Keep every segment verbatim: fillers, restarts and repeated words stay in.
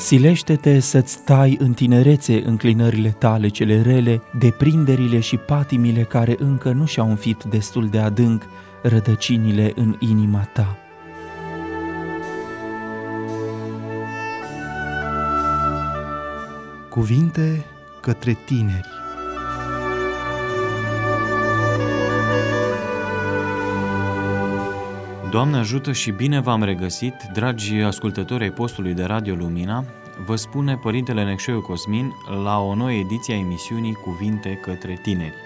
Silește-te să-ți tai în tinerețe înclinările tale cele rele, deprinderile și patimile care încă nu și-au înfipt destul de adânc rădăcinile în inima ta. Cuvinte către tineri. Doamne ajută și bine v-am regăsit, dragi ascultători ai postului de Radio Lumina, vă spune Părintele Necșoiu Cosmin la o nouă ediție a emisiunii Cuvinte către tineri.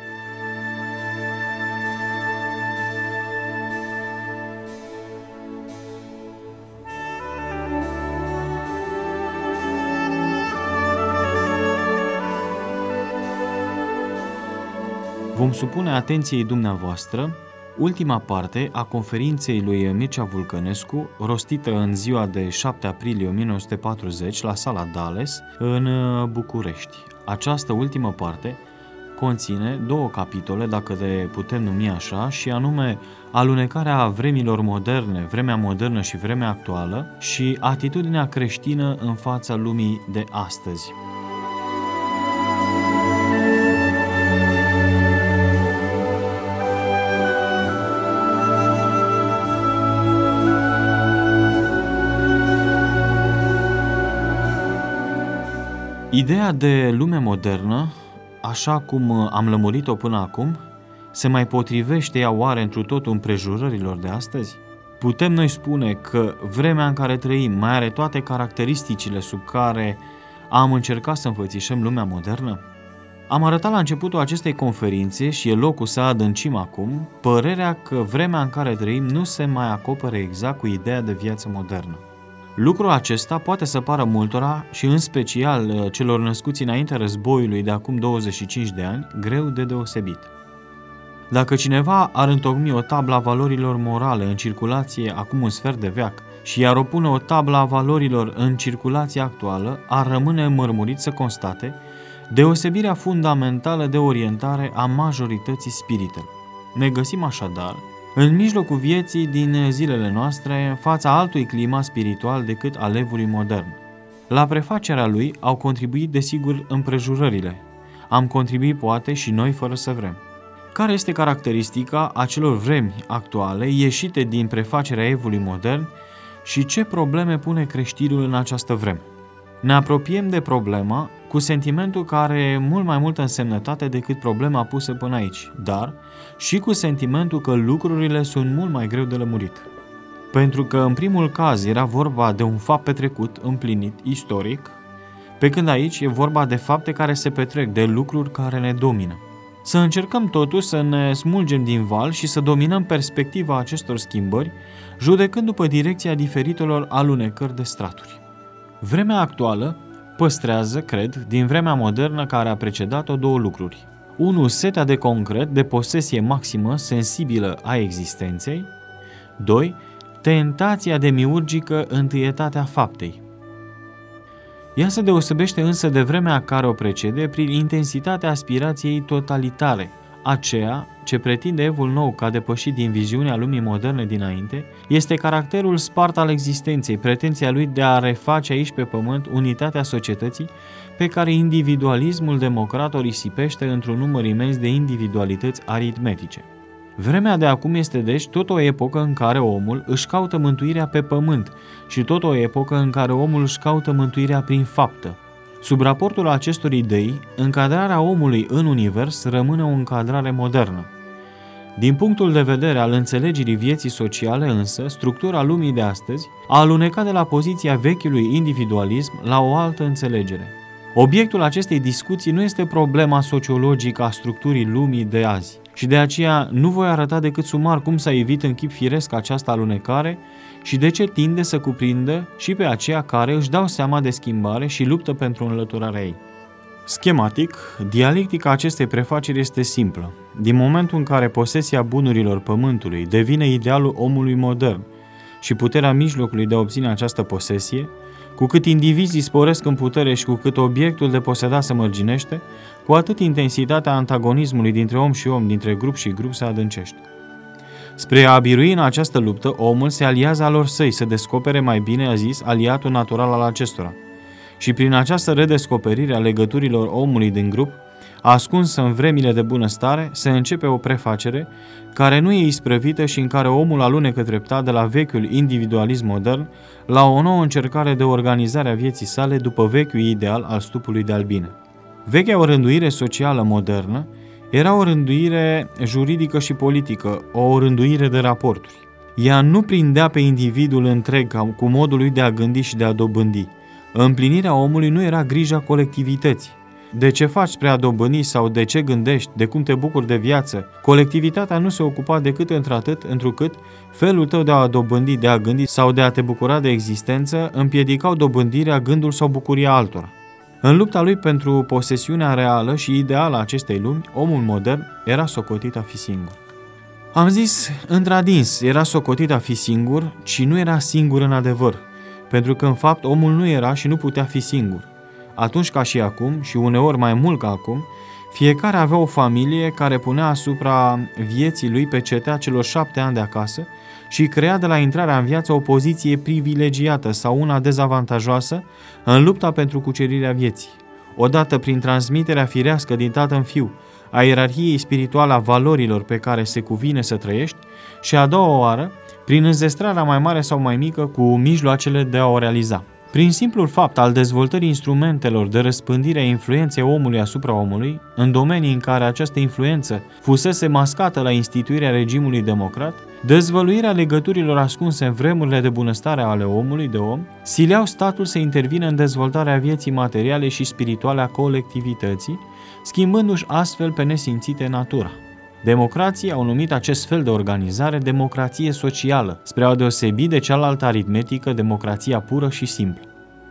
Vom supune atenției dumneavoastră ultima parte a conferinței lui Mircea Vulcănescu, rostită în ziua de șapte aprilie o mie nouă sute patruzeci la Sala Dales, în București. Această ultimă parte conține două capitole, dacă le putem numi așa, și anume alunecarea vremilor moderne, vremea modernă și vremea actuală, și atitudinea creștină în fața lumii de astăzi. Ideea de lume modernă, așa cum am lămurit-o până acum, se mai potrivește ea oare întru totul împrejurărilor de astăzi? Putem noi spune că vremea în care trăim mai are toate caracteristicile sub care am încercat să înfățișăm lumea modernă? Am arătat la începutul acestei conferințe, și e locul să adâncim acum, părerea că vremea în care trăim nu se mai acopere exact cu ideea de viață modernă. Lucrul acesta poate să pară multora, și în special celor născuți înaintea războiului de acum douăzeci și cinci de ani, greu de deosebit. Dacă cineva ar întocmi o tablă a valorilor morale în circulație acum un sfert de veac și i-ar opune o tablă a valorilor în circulație actuală, ar rămâne mărmurit să constate deosebirea fundamentală de orientare a majorității spiritelor. Ne găsim așadar în mijlocul vieții din zilele noastre, în fața altui climat spiritual decât al evului modern. La prefacerea lui au contribuit desigur împrejurările. Am contribuit poate și noi fără să vrem. Care este caracteristica acelor vremi actuale ieșite din prefacerea evului modern și ce probleme pune creștinul în această vreme? Ne apropiem de problema cu sentimentul care are mult mai multă însemnătate decât problema pusă până aici, dar și cu sentimentul că lucrurile sunt mult mai greu de lămurit. Pentru că în primul caz era vorba de un fapt petrecut, împlinit, istoric, pe când aici e vorba de fapte care se petrec, de lucruri care ne domină. Să încercăm totuși să ne smulgem din val și să dominăm perspectiva acestor schimbări, judecând după direcția diferitelor alunecări de straturi. Vremea actuală păstrează, cred, din vremea modernă care a precedat-o două lucruri. unu. Setea de concret, de posesie maximă, sensibilă a existenței. doi. Tentația demiurgică, întâietatea faptei. Ea se deosebește însă de vremea care o precede prin intensitatea aspirației totalitare, aceea ce pretinde evul nou ca depășit din viziunea lumii moderne dinainte, este caracterul spart al existenței, pretenția lui de a reface aici pe pământ unitatea societății pe care individualismul democrat o risipește într-un număr imens de individualități aritmetice. Vremea de acum este deci tot o epocă în care omul își caută mântuirea pe pământ și tot o epocă în care omul își caută mântuirea prin faptă. Sub raportul acestor idei, încadrarea omului în univers rămâne o încadrare modernă. Din punctul de vedere al înțelegerii vieții sociale însă, structura lumii de astăzi a alunecat de la poziția vechiului individualism la o altă înțelegere. Obiectul acestei discuții nu este problema sociologică a structurii lumii de azi și de aceea nu voi arăta decât sumar cum s-a evit în chip firesc această alunecare și de ce tinde să cuprindă și pe aceia care își dau seama de schimbare și luptă pentru înlăturarea ei. Schematic, dialectica acestei prefaceri este simplă. Din momentul în care posesia bunurilor pământului devine idealul omului modern și puterea mijlocului de a obține această posesie, cu cât indivizii sporesc în putere și cu cât obiectul de posedat se mărginește, cu atât intensitatea antagonismului dintre om și om, dintre grup și grup se adâncește. Spre a birui în această luptă, omul se aliază alor săi, să descopere mai bine a zis aliatul natural al acestora. și prin această redescoperire a legăturilor omului din grup, ascunsă în vremile de bunăstare, se începe o prefacere care nu e isprăvită și în care omul alunecă treptat de la vechiul individualism modern la o nouă încercare de organizare a vieții sale după vechiul ideal al stupului de albine. Vechea orânduire socială modernă era o rânduire juridică și politică, o rânduire de raporturi. Ea nu prindea pe individul întreg cu modul lui de a gândi și de a dobândi. Împlinirea omului nu era grija colectivității. De ce faci spre a dobândi sau de ce gândești, de cum te bucuri de viață, colectivitatea nu se ocupa decât într-atât, întrucât felul tău de a dobândi, de a gândi sau de a te bucura de existență împiedicau dobândirea, gândul sau bucuria altora. În lupta lui pentru posesiunea reală și ideală a acestei lumi, omul modern era socotit a fi singur. Am zis, într-adins, era socotit a fi singur, ci nu era singur în adevăr, pentru că în fapt omul nu era și nu putea fi singur. Atunci ca și acum, și uneori mai mult ca acum, fiecare avea o familie care punea asupra vieții lui pecetea celor șapte ani de acasă și crea de la intrarea în viață o poziție privilegiată sau una dezavantajoasă în lupta pentru cucerirea vieții. Odată prin transmiterea firească din tată în fiu a ierarhiei spirituale a valorilor pe care se cuvine să trăiești și a doua oară prin înzestrarea mai mare sau mai mică cu mijloacele de a o realiza. Prin simplul fapt al dezvoltării instrumentelor de răspândire a influenței omului asupra omului, în domenii în care această influență fusese mascată la instituirea regimului democrat, dezvăluirea legăturilor ascunse în vremurile de bunăstare ale omului de om, sileau statul să intervină în dezvoltarea vieții materiale și spirituale a colectivității, schimbându-și astfel pe nesimțite natura. Democrații au numit acest fel de organizare democrație socială, spre a deosebi de cealaltă aritmetică, democrația pură și simplă.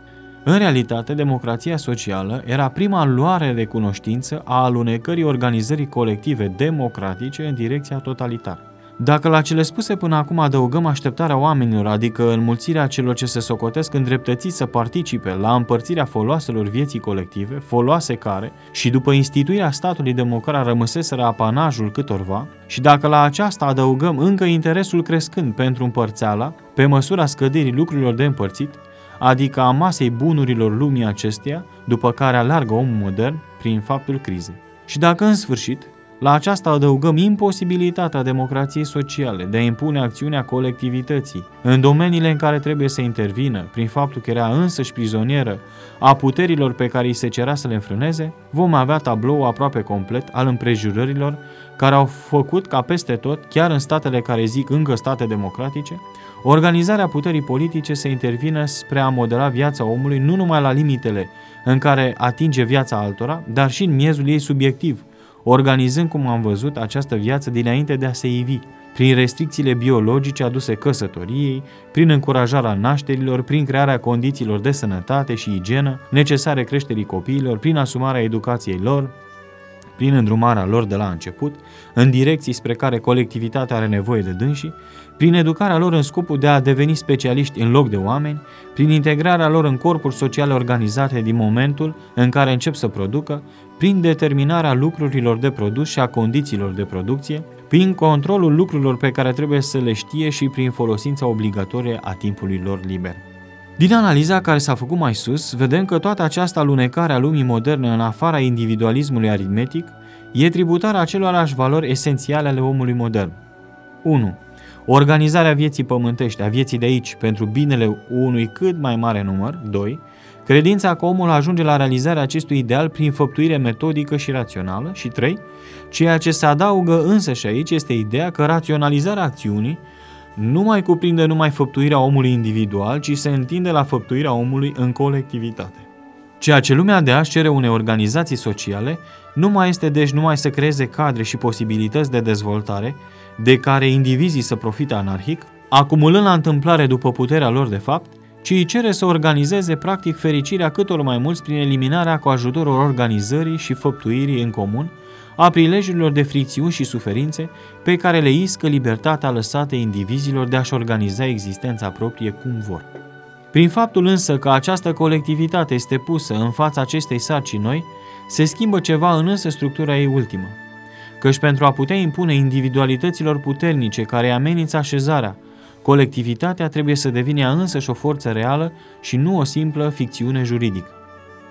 În realitate, democrația socială era prima luare de cunoștință a alunecării organizării colective democratice în direcția totalitară. Dacă la cele spuse până acum adăugăm așteptarea oamenilor, adică înmulțirea celor ce se socotesc îndreptățiți să participe la împărțirea foloaselor vieții colective, foloase care, și după instituirea statului democrat rămăseseră apanajul câtorva, și dacă la aceasta adăugăm încă interesul crescând pentru împărțeala, pe măsura scăderii lucrurilor de împărțit, adică a masei bunurilor lumii acesteia, după care alargă omul modern prin faptul crizei. Și dacă în sfârșit, la aceasta adăugăm imposibilitatea democrației sociale de a impune acțiunea colectivității în domeniile în care trebuie să intervină, prin faptul că era însăși prizonieră a puterilor pe care îi se cerea să le înfrâneze, vom avea tablou aproape complet al împrejurărilor care au făcut ca peste tot, chiar în statele care zic încă state democratice, organizarea puterii politice să intervină spre a modela viața omului nu numai la limitele în care atinge viața altora, dar și în miezul ei subiectiv, organizând, cum am văzut, această viață dinainte de a se ivi, prin restricțiile biologice aduse căsătoriei, prin încurajarea nașterilor, prin crearea condițiilor de sănătate și igienă necesare creșterii copiilor, prin asumarea educației lor, prin îndrumarea lor de la început, în direcții spre care colectivitatea are nevoie de dânsii, prin educarea lor în scopul de a deveni specialiști în loc de oameni, prin integrarea lor în corpuri sociale organizate din momentul în care încep să producă, prin determinarea lucrurilor de produs și a condițiilor de producție, prin controlul lucrurilor pe care trebuie să le știe și prin folosința obligatorie a timpului lor liber. Din analiza care s-a făcut mai sus, vedem că toată această alunecare a lumii moderne în afara individualismului aritmetic e tributară acelorași valori esențiale ale omului modern. unu. Organizarea vieții pământești, a vieții de aici, pentru binele unui cât mai mare număr. doi. Credința că omul ajunge la realizarea acestui ideal prin făptuire metodică și rațională. Și trei. Ceea ce se adaugă însă și aici este ideea că raționalizarea acțiunii nu mai cuprinde numai făptuirea omului individual, ci se întinde la făptuirea omului în colectivitate. Ceea ce lumea de azi cere unei organizații sociale nu mai este deci numai să creeze cadre și posibilități de dezvoltare de care indivizii să profite anarhic, acumulând la întâmplare după puterea lor de fapt, ci îi cere să organizeze practic fericirea câtor mai mulți prin eliminarea cu ajutorul organizării și făptuirii în comun a prilejurilor de fricțiuni și suferințe pe care le iscă libertatea lăsată indivizilor de a-și organiza existența proprie cum vor. Prin faptul însă că această colectivitate este pusă în fața acestei sarcini noi, se schimbă ceva în însă structura ei ultimă. Căci pentru a putea impune individualităților puternice care amenință așezarea, colectivitatea trebuie să devină însăși o forță reală și nu o simplă ficțiune juridică.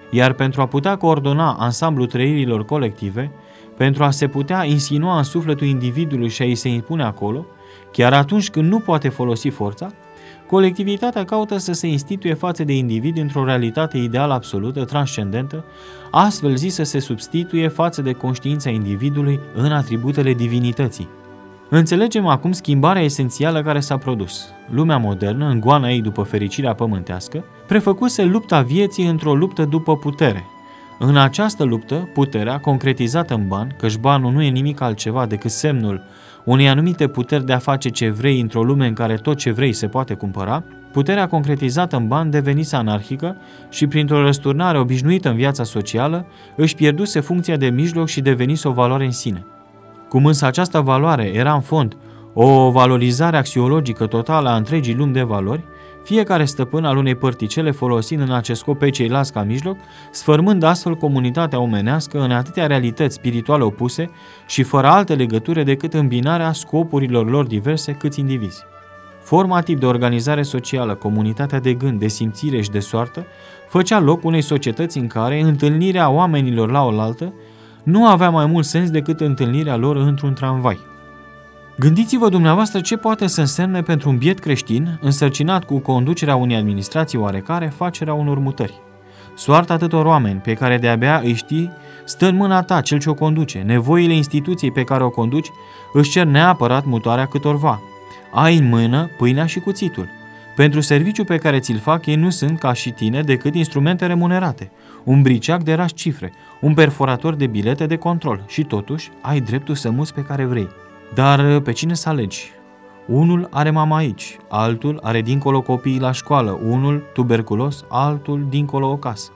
iar pentru a putea coordona ansamblul trăirilor colective, pentru a se putea insinua în sufletul individului și a-i se impune acolo, chiar atunci când nu poate folosi forța, colectivitatea caută să se instituie față de individ într-o realitate ideală absolută, transcendentă, astfel zis să se substituie față de conștiința individului în atributele divinității. Înțelegem acum schimbarea esențială care s-a produs. Lumea modernă, în goana ei după fericirea pământească, prefăcuse lupta vieții într-o luptă după putere. În această luptă, puterea, concretizată în bani, căci banul nu e nimic altceva decât semnul unei anumite puteri de a face ce vrei într-o lume în care tot ce vrei se poate cumpăra, puterea concretizată în bani devenise anarhică și, printr-o răsturnare obișnuită în viața socială, își pierduse funcția de mijloc și devenise o valoare în sine. Cum însă această valoare era în fond o valorizare axiologică totală a întregii lumi de valori, fiecare stăpân al unei părticele folosind în acest scop pe ceilalți ca mijloc, sfărmând astfel comunitatea omenească în atâtea realități spirituale opuse și fără alte legături decât îmbinarea scopurilor lor diverse câți indivizi. Forma tip de organizare socială, comunitatea de gând, de simțire și de soartă, făcea loc unei societăți în care întâlnirea oamenilor la oaltă nu avea mai mult sens decât întâlnirea lor într-un tramvai. Gândiți-vă dumneavoastră ce poate să însemne pentru un biet creștin, însărcinat cu conducerea unei administrații oarecare, facerea unor mutări. Soarta atâtor oameni pe care de-abia îi știi stă în mâna ta, cel ce o conduce. Nevoile instituției pe care o conduci își cer neapărat mutarea câtorva. Ai în mână pâinea și cuțitul. Pentru serviciul pe care ți-l fac, ei nu sunt ca și tine decât instrumente remunerate, un briceac de rași cifre, un perforator de bilete de control și totuși ai dreptul să muți pe care vrei. Dar pe cine să alegi? Unul are mama aici, altul are dincolo copiii la școală, unul tuberculos, altul dincolo o casă.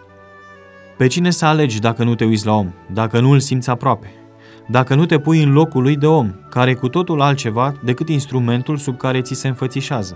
Pe cine să alegi dacă nu te uiți la om, dacă nu îl simți aproape, dacă nu te pui în locul lui de om, care e cu totul altceva decât instrumentul sub care ți se înfățișează?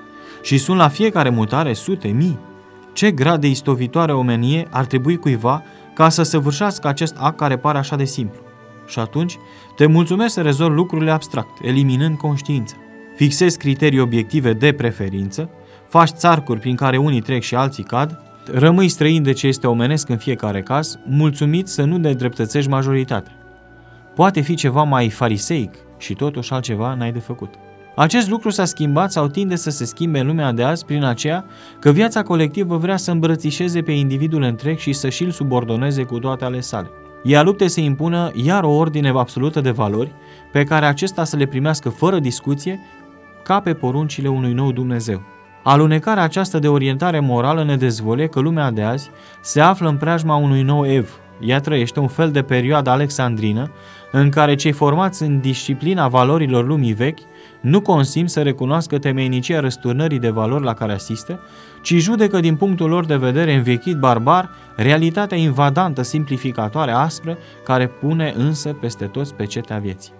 Și sunt la fiecare mutare sute, mii. Ce grad de istovitoare omenie ar trebui cuiva ca să săvârșească acest act care pare așa de simplu? Și atunci te mulțumești să rezolvi lucrurile abstract, eliminând conștiința. Fixezi criterii obiective de preferință, faci țarcuri prin care unii trec și alții cad, rămâi străin de ce este omenesc în fiecare caz, mulțumit să nu nedreptățești majoritatea. Poate fi ceva mai fariseic și totuși altceva n-ai de făcut. Acest lucru s-a schimbat sau tinde să se schimbe în lumea de azi prin aceea că viața colectivă vrea să îmbrățișeze pe individul întreg și să și-l subordoneze cu toate ale sale. Ea lupte să impună iar o ordine absolută de valori pe care acesta să le primească fără discuție ca pe poruncile unui nou Dumnezeu. Alunecarea aceasta de orientare morală ne dezvăluie că lumea de azi se află în preajma unui nou ev. Ea trăiește un fel de perioadă alexandrină în care cei formați în disciplina valorilor lumii vechi nu consimt să recunoască temeinicia răsturnării de valori la care asistă, ci judecă din punctul lor de vedere învechit barbar realitatea invadantă, simplificatoare, aspră, care pune însă peste toți pecetea vieții.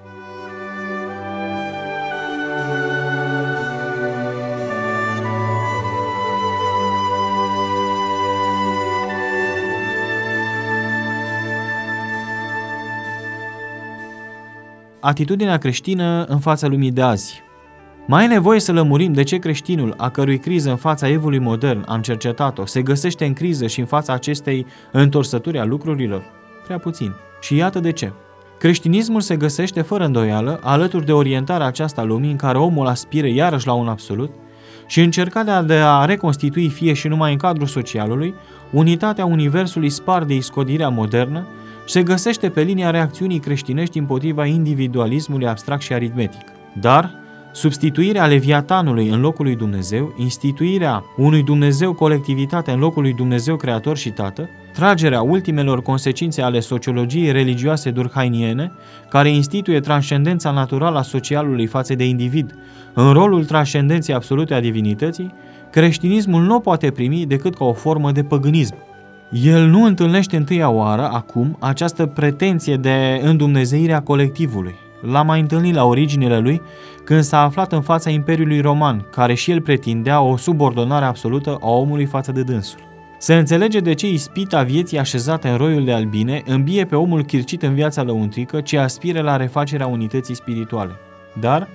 Atitudinea creștină în fața lumii de azi. Mai e nevoie să lămurim de ce creștinul, a cărui criză în fața evului modern am cercetat-o, se găsește în criză și în fața acestei întorsături a lucrurilor? Prea puțin. Și iată de ce. Creștinismul se găsește fără îndoială alături de orientarea aceasta lumii în care omul aspiră iarăși la un absolut și încercarea de a reconstitui fie și numai în cadrul socialului unitatea universului spart de iscodirea modernă, se găsește pe linia reacțiunii creștinești împotriva individualismului abstract și aritmetic. Dar substituirea leviatanului în locul lui Dumnezeu, instituirea unui Dumnezeu colectivitate în locul lui Dumnezeu creator și tată, tragerea ultimelor consecințe ale sociologiei religioase durkheimiene, care instituie transcendența naturală a socialului față de individ în rolul transcendenței absolute a divinității, creștinismul nu poate primi decât ca o formă de păgânism. El nu întâlnește întâia oară, acum, această pretenție de îndumnezeire a colectivului. L-a mai întâlnit la originile lui când s-a aflat în fața Imperiului Roman, care și el pretindea o subordonare absolută a omului față de dânsul. Se înțelege de ce ispita vieții așezată în roiul de albine îmbie pe omul chircit în viața lăuntrică, ce aspire la refacerea unității spirituale. Dar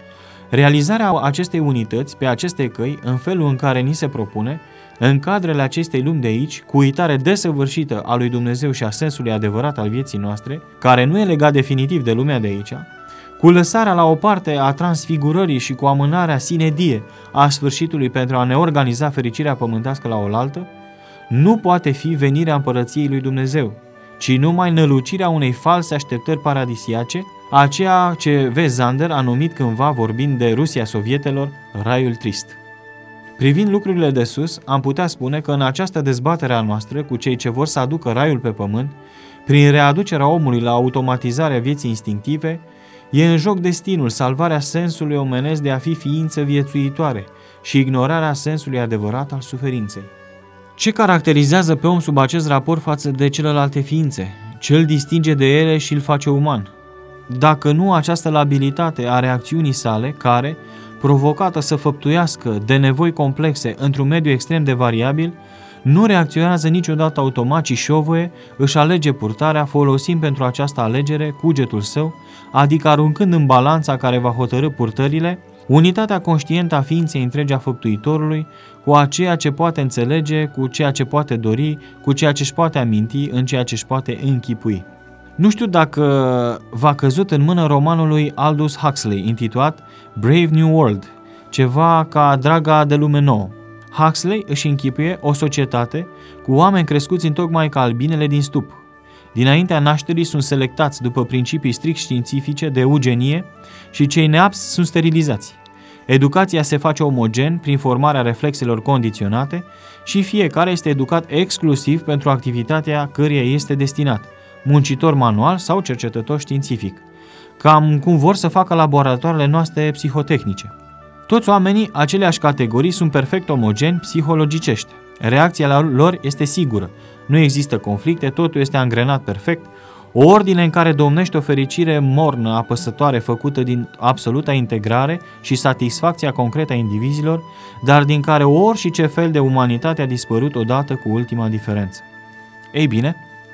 Realizarea acestei unități pe aceste căi, în felul în care ni se propune, în cadrele acestei lumi de aici, cu uitare desăvârșită a lui Dumnezeu și a sensului adevărat al vieții noastre, care nu e legat definitiv de lumea de aici, cu lăsarea la o parte a transfigurării și cu amânarea sine die a sfârșitului pentru a ne organiza fericirea pământească la oaltă, nu poate fi venirea împărăției lui Dumnezeu, ci numai nălucirea unei false așteptări paradisiace, aceea ce V. Zander a numit cândva, vorbind de Rusia Sovietelor, raiul trist. Privind lucrurile de sus, am putea spune că în această dezbatere a noastră cu cei ce vor să aducă raiul pe pământ, prin readucerea omului la automatizarea vieții instinctive, e în joc destinul, salvarea sensului omenesc de a fi ființă viețuitoare și ignorarea sensului adevărat al suferinței. Ce caracterizează pe om sub acest raport față de celelalte ființe? Ce îl distinge de ele și îl face uman? Dacă nu această labilitate a reacțiunii sale, care, provocată să făptuiască de nevoi complexe într-un mediu extrem de variabil, nu reacționează niciodată automat, ci șovăie, își alege purtarea, folosind pentru această alegere cugetul său, adică aruncând în balanța care va hotărî purtările, unitatea conștientă a ființei întregi a făptuitorului, cu a ceea ce poate înțelege, cu ceea ce poate dori, cu ceea ce își poate aminti, în ceea ce își poate închipui. Nu știu dacă v-a căzut în mână romanul lui Aldous Huxley, intitulat Brave New World, ceva ca Draga de lume nouă. Huxley își închipuie o societate cu oameni crescuți întocmai ca albinele din stup. Dinaintea nașterii sunt selectați după principii strict științifice de eugenie și cei neapți sunt sterilizați. Educația se face omogen prin formarea reflexelor condiționate și fiecare este educat exclusiv pentru activitatea căreia este destinat, muncitor manual sau cercetător științific, cam cum vor să facă laboratoarele noastre psihotehnice. Toți oamenii aceleași categorii sunt perfect omogeni psihologicește. Reacția lor este sigură, nu există conflicte, totul este angrenat perfect, o ordine în care domnește o fericire mornă, apăsătoare, făcută din absoluta integrare și satisfacția concretă a indivizilor, dar din care ori și ce fel de umanitate a dispărut odată cu ultima diferență. Ei bine,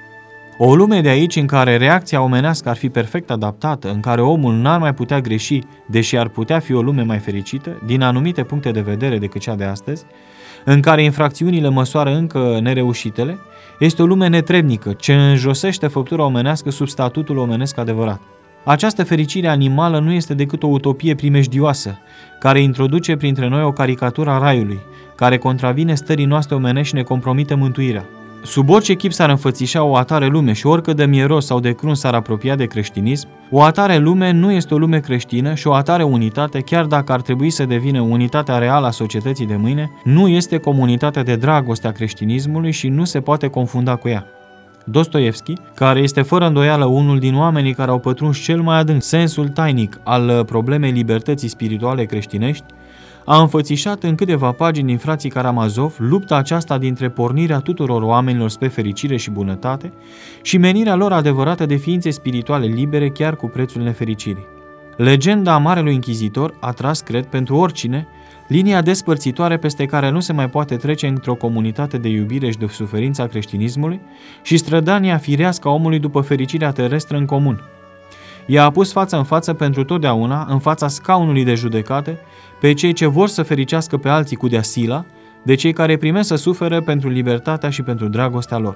o lume de aici în care reacția omenească ar fi perfect adaptată, în care omul n-ar mai putea greși, deși ar putea fi o lume mai fericită, din anumite puncte de vedere decât cea de astăzi, în care infracțiunile măsoară încă nereușitele, este o lume netrebnică, ce înjosește făptura omenească sub statutul omenesc adevărat. Această fericire animală nu este decât o utopie primejdioasă, care introduce printre noi o caricatură a raiului, care contravine stării noastre omenești și ne compromite mântuirea. Sub orice chip s-ar înfățișa o atare lume și oricât de mieros sau de crunt s-ar apropia de creștinism, o atare lume nu este o lume creștină și o atare unitate, chiar dacă ar trebui să devină unitatea reală a societății de mâine, nu este comunitatea de dragoste a creștinismului și nu se poate confunda cu ea. Dostoevski, care este fără îndoială unul din oamenii care au pătruns cel mai adânc sensul tainic al problemei libertății spirituale creștinești, a înfățișat în câteva pagini din Frații Karamazov lupta aceasta dintre pornirea tuturor oamenilor spre fericire și bunătate și menirea lor adevărată de ființe spirituale libere chiar cu prețul nefericirii. Legenda Marelui Inchizitor a tras, cred, pentru oricine, linia despărțitoare peste care nu se mai poate trece într-o comunitate de iubire și de suferință a creștinismului și strădania firească a omului după fericirea terestră în comun. Ea a pus față în față pentru totdeauna, în fața scaunului de judecată, pe cei ce vor să fericească pe alții cu de-asila, de cei care primesc să suferă pentru libertatea și pentru dragostea lor.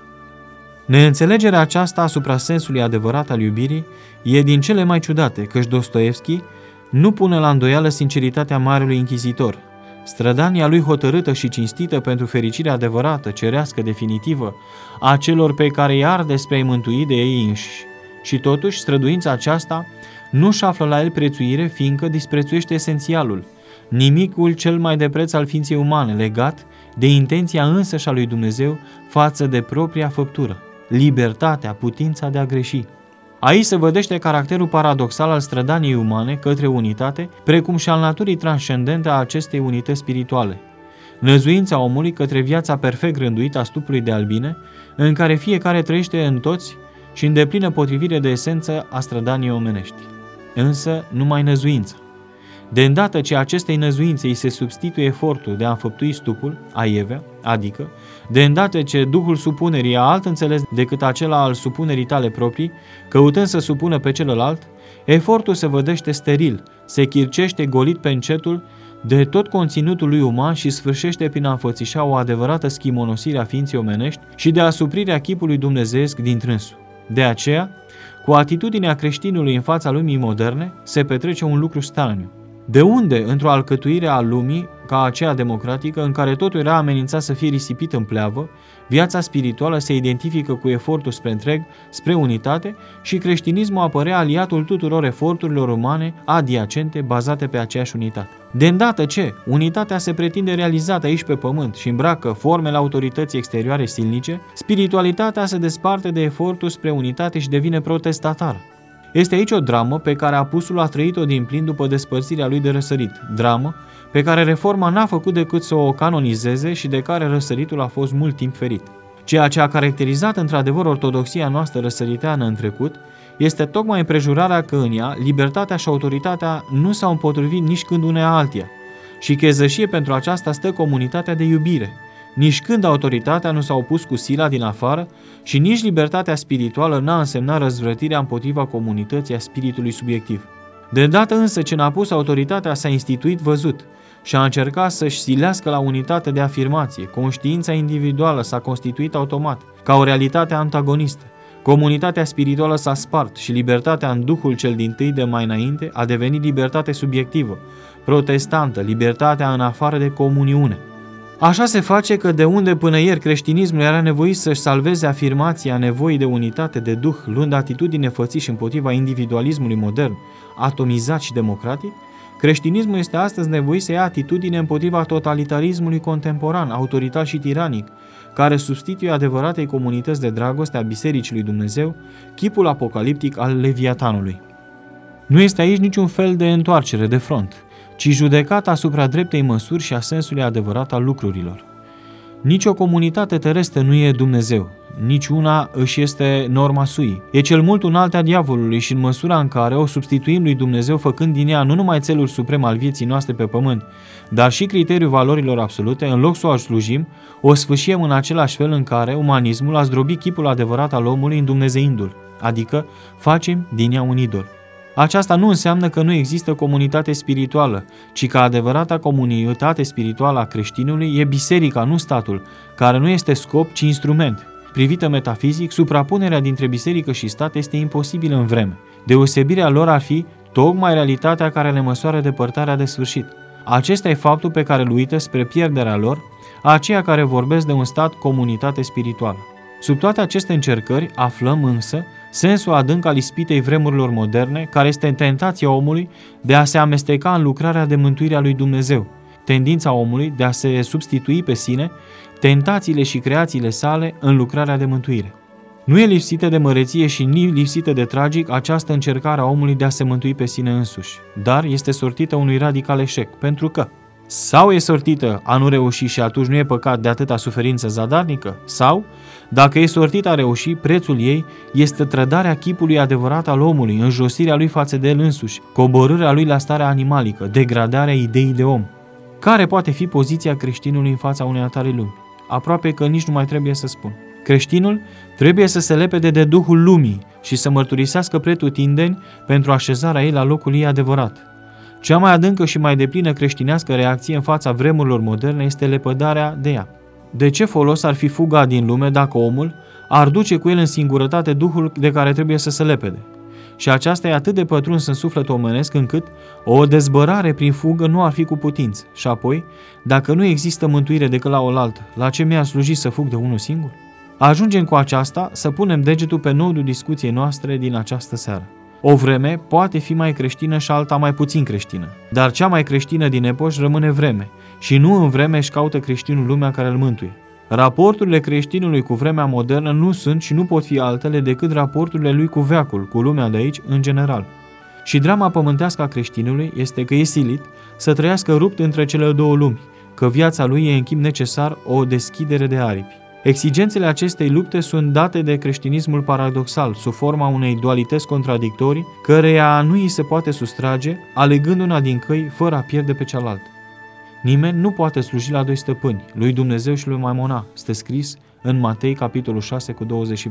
Neînțelegerea aceasta asupra sensului adevărat al iubirii e din cele mai ciudate, căci Dostoevski nu pune la îndoială sinceritatea Marelui Inchizitor. Strădania lui hotărâtă și cinstită pentru fericirea adevărată, cerească, definitivă, a celor pe care i arde spre a-i mântui de ei înșiși. Și totuși, străduința aceasta nu-și află la el prețuire, fiindcă disprețuiește esențialul, nimicul cel mai de preț al ființei umane, legat de intenția însăși a lui Dumnezeu față de propria făptură, libertatea, putința de a greși. Aici se vădește caracterul paradoxal al strădaniei umane către unitate, precum și al naturii transcendente a acestei unități spirituale. Năzuința omului către viața perfect rânduită a stupului de albine, în care fiecare trăiește în toți și în deplină potrivire de esență a strădaniei omenești. Însă numai năzuința. De îndată ce acestei năzuințe îi se substituie efortul de a înfăptui stupul, aievea, adică, de îndată ce Duhul supunerii a alt înțeles decât acela al supunerii tale proprii, căutând să supună pe celălalt, Efortul se vădește steril, se chircește golit pe încetul de tot conținutul lui uman și sfârșește prin a înfățișa o adevărată schimonosire a ființei omenești și de asuprirea chipului dumnezeiesc din trânsul. De aceea, cu atitudinea creștinului în fața lumii moderne, se petrece un lucru straniu. De unde, într-o alcătuire a lumii, ca aceea democratică, în care totul era amenințat să fie risipit în pleavă, viața spirituală se identifică cu efortul spre întreg, spre unitate și creștinismul apărea aliatul tuturor eforturilor umane adiacente bazate pe aceeași unitate. De îndată ce unitatea se pretinde realizată aici pe pământ și îmbracă formele autorității exterioare silnice, spiritualitatea se desparte de efortul spre unitate și devine protestatară. Este aici o dramă pe care apusul a trăit-o din plin după despărțirea lui de răsărit, dramă pe care reforma n-a făcut decât să o canonizeze și de care răsăritul a fost mult timp ferit. Ceea ce a caracterizat într-adevăr ortodoxia noastră răsăriteană în trecut este tocmai împrejurarea că în ea libertatea și autoritatea nu s-au împotrivit nici când uneia altia și chezășie pentru aceasta stă comunitatea de iubire. Nici când autoritatea nu s-a opus cu sila din afară și nici libertatea spirituală n-a însemnat răzvrătirea împotriva comunității a spiritului subiectiv. De dată însă ce n-a pus autoritatea s-a instituit văzut și a încercat să-și silească la unitate de afirmație, conștiința individuală s-a constituit automat, ca o realitate antagonistă. Comunitatea spirituală s-a spart și libertatea în duhul cel dintâi de mai înainte a devenit libertate subiectivă, protestantă, libertatea în afară de comuniune. Așa se face că de unde până ieri creștinismul era nevoit să-și salveze afirmația nevoii de unitate de duh, luând atitudine fățiș împotriva individualismului modern, atomizat și democratic, creștinismul este astăzi nevoit să ia atitudine împotriva totalitarismului contemporan, autoritar și tiranic, care substituie adevăratei comunități de dragoste a Bisericii lui Dumnezeu, chipul apocaliptic al Leviatanului. Nu este aici niciun fel de întoarcere de front, ci judecata asupra dreptei măsuri și a sensului adevărat al lucrurilor. Nici o comunitate terestră nu e Dumnezeu, nici una își este norma sui. E cel mult unaltea diavolului și în măsura în care o substituim lui Dumnezeu făcând din ea nu numai țelul suprem al vieții noastre pe pământ, dar și criteriul valorilor absolute, în loc să o slujim, o sfâșiem în același fel în care umanismul a zdrobit chipul adevărat al omului îndumnezeindu-l, adică facem din ea un idol. Aceasta nu înseamnă că nu există comunitate spirituală, ci că adevărata comunitate spirituală a creștinului e biserica, nu statul, care nu este scop, ci instrument. Privită metafizic, suprapunerea dintre biserică și stat este imposibilă în vreme. Deosebirea lor ar fi tocmai realitatea care le măsoară depărtarea de sfârșit. Acesta e faptul pe care îl uită spre pierderea lor aceia care vorbesc de un stat comunitate spirituală. Sub toate aceste încercări aflăm însă sensul adânc al ispitei vremurilor moderne, care este tentația omului de a se amesteca în lucrarea de mântuire a lui Dumnezeu, tendința omului de a se substitui pe sine, tentațiile și creațiile sale în lucrarea de mântuire. Nu e lipsită de măreție și nici lipsită de tragic această încercare a omului de a se mântui pe sine însuși, dar este sortită unui radical eșec, pentru că sau e sortită a nu reuși și atunci nu e păcat de atâta suferință zadarnică, sau, dacă e sortită a reuși, prețul ei este trădarea chipului adevărat al omului, înjosirea lui față de el însuși, coborârea lui la starea animalică, degradarea ideii de om. Care poate fi poziția creștinului în fața unei atare lumi? Aproape că nici nu mai trebuie să spun. Creștinul trebuie să se lepede de duhul lumii și să mărturisească pretutindeni pentru așezarea ei la locul ei adevărat. Cea mai adâncă și mai deplină creștinească reacție în fața vremurilor moderne este lepădarea de ea. De ce folos ar fi fuga din lume dacă omul ar duce cu el în singurătate duhul de care trebuie să se lepede? Și aceasta e atât de pătruns în sufletul omenesc încât o dezbărare prin fugă nu ar fi cu putință. Și apoi, dacă nu există mântuire decât la oaltă, la ce mi-ar sluji să fug de unul singur? Ajungem cu aceasta să punem degetul pe nodul discuției noastre din această seară. O vreme poate fi mai creștină și alta mai puțin creștină, dar cea mai creștină din epoși rămâne vreme și nu în vreme își caută creștinul lumea care îl mântuie. Raporturile creștinului cu vremea modernă nu sunt și nu pot fi altele decât raporturile lui cu veacul, cu lumea de aici în general. Și drama pământească a creștinului este că e silit să trăiască rupt între cele două lumi, că viața lui e în chip necesar o deschidere de aripi. Exigențele acestei lupte sunt date de creștinismul paradoxal, sub forma unei dualități contradictorii, căreia nu îi se poate sustrage, alegând una din căi fără a pierde pe cealaltă. Nimeni nu poate sluji la doi stăpâni, lui Dumnezeu și lui Maimona, este scris în Matei, capitolul șase, cu douăzeci și patru.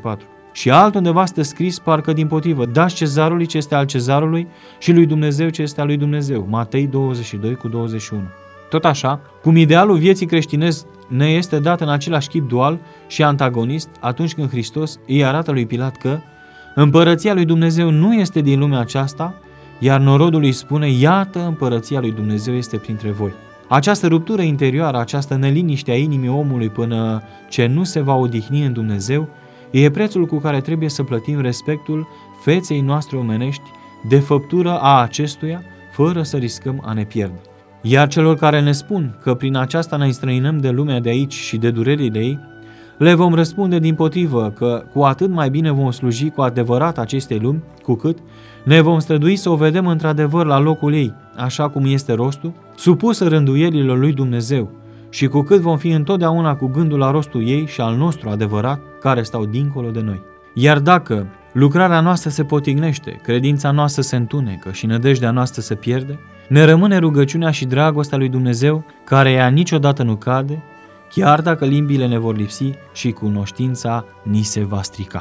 Și altundeva stă scris parcă dimpotrivă, dați cezarului ce este al cezarului și lui Dumnezeu ce este al lui Dumnezeu. Matei douăzeci și doi cu douăzeci și unu. Tot așa, cum idealul vieții creștinesc ne este dat în același chip dual și antagonist atunci când Hristos îi arată lui Pilat că împărăția lui Dumnezeu nu este din lumea aceasta, iar norodul îi spune, iată, împărăția lui Dumnezeu este printre voi. Această ruptură interioară, această neliniște a inimii omului până ce nu se va odihni în Dumnezeu, e prețul cu care trebuie să plătim respectul feței noastre omenești, de făptură a acestuia, fără să riscăm a ne pierde. Iar celor care ne spun că prin aceasta ne înstrăinăm de lumea de aici și de durerile ei, le vom răspunde dimpotrivă că cu atât mai bine vom sluji cu adevărat acestei lumi, cu cât ne vom strădui să o vedem într-adevăr la locul ei, așa cum este rostul, supusă rânduielilor lui Dumnezeu, și cu cât vom fi întotdeauna cu gândul la rostul ei și al nostru adevărat, care stau dincolo de noi. Iar dacă lucrarea noastră se potignește, credința noastră se întunecă și nădejdea noastră se pierde, ne rămâne rugăciunea și dragostea lui Dumnezeu, care ea niciodată nu cade, chiar dacă limbile ne vor lipsi și cunoștința ni se va strica.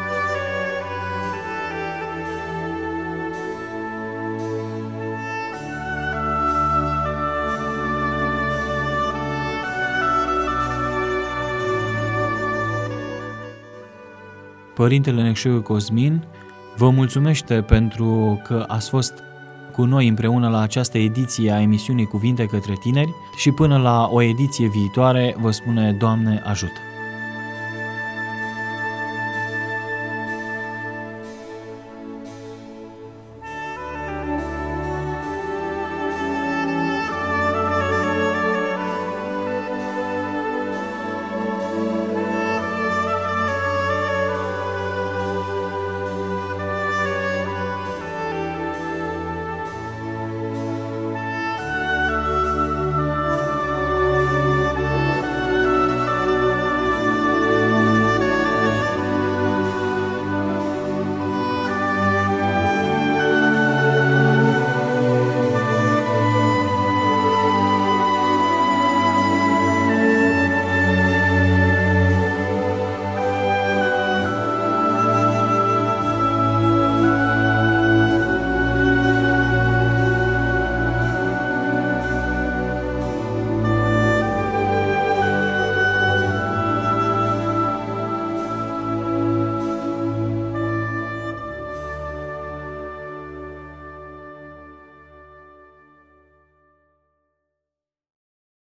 Părintele Neșeu Cosmin vă mulțumește pentru că ați fost cu noi împreună la această ediție a emisiunii Cuvinte către tineri și până la o ediție viitoare vă spune Doamne ajută!